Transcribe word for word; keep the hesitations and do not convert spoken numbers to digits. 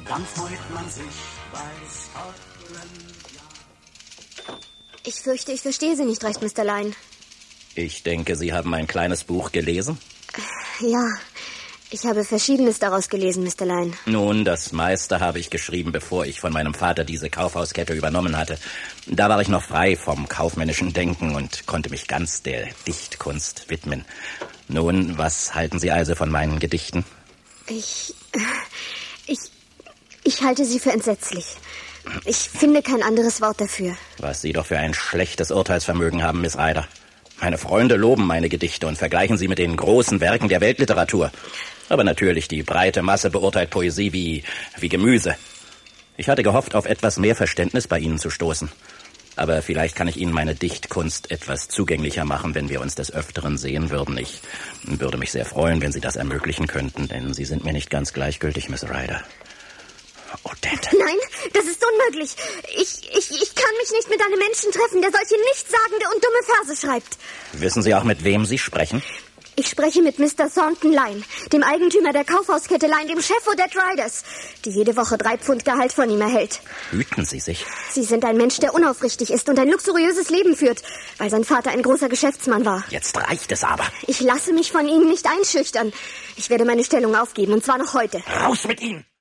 dann freut man sich bei Scotland Yard. Ich fürchte, ich verstehe Sie nicht recht, Mister Lyne. Ich denke, Sie haben ein kleines Buch gelesen? Ja, ich habe Verschiedenes daraus gelesen, Mister Lyne. Nun, das meiste habe ich geschrieben, bevor ich von meinem Vater diese Kaufhauskette übernommen hatte. Da war ich noch frei vom kaufmännischen Denken und konnte mich ganz der Dichtkunst widmen. Nun, was halten Sie also von meinen Gedichten? Ich... Ich... Ich halte sie für entsetzlich. Ich finde kein anderes Wort dafür. Was Sie doch für ein schlechtes Urteilsvermögen haben, Miss Ryder. Meine Freunde loben meine Gedichte und vergleichen sie mit den großen Werken der Weltliteratur. Aber natürlich, die breite Masse beurteilt Poesie wie, wie Gemüse. Ich hatte gehofft, auf etwas mehr Verständnis bei Ihnen zu stoßen. Aber vielleicht kann ich Ihnen meine Dichtkunst etwas zugänglicher machen, wenn wir uns des Öfteren sehen würden. Ich würde mich sehr freuen, wenn Sie das ermöglichen könnten, denn Sie sind mir nicht ganz gleichgültig, Miss Ryder. Odette. Nein, das ist unmöglich. Ich, ich, ich kann mich nicht mit einem Menschen treffen, der solche nichtssagende und dumme Verse schreibt. Wissen Sie auch, mit wem Sie sprechen? Ich spreche mit Mister Thornton Lyne, dem Eigentümer der Kaufhauskette Lyne, dem Chef Odette Riders, die jede Woche drei Pfund Gehalt von ihm erhält. Hüten Sie sich. Sie sind ein Mensch, der unaufrichtig ist und ein luxuriöses Leben führt, weil sein Vater ein großer Geschäftsmann war. Jetzt reicht es aber. Ich lasse mich von Ihnen nicht einschüchtern. Ich werde meine Stellung aufgeben, und zwar noch heute. Raus mit Ihnen!